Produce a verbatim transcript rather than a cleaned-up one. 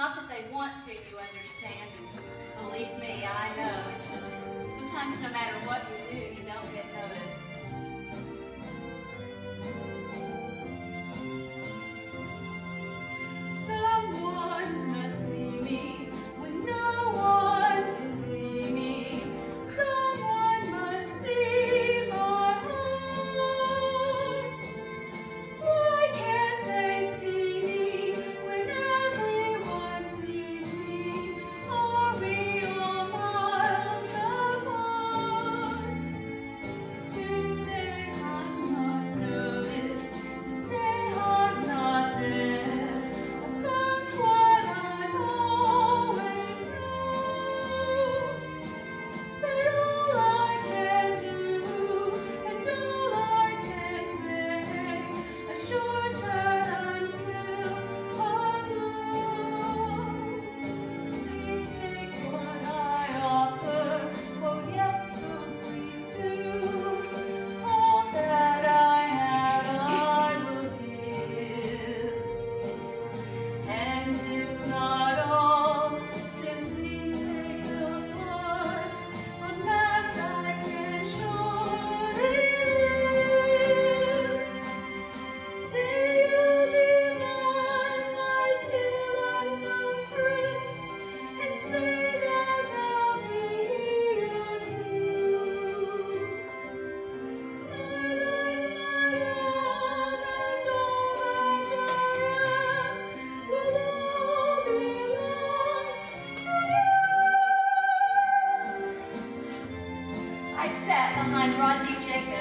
Not that they want to, you understand, and believe me, I know. It's just sometimes no matter what you do, you don't get noticed. Someone must see me when no one can see me. Someone must see my heart. Why can't they see me when everyone sees me? Are we all miles apart? To say I'm not noticed, to say I'm not there, that's what I've always known. But all I can do and all I can say assures that I'm still alone. Please take what I offer. Oh yes, oh please do. All that I have I will give. And if not all, then please take the part. On that I can surely live. Say you'll be mine, my seal and my prince, and say that I'll be yours too. My life, my love, and all that I am will all belong to you. I sat behind Rodney Jacobs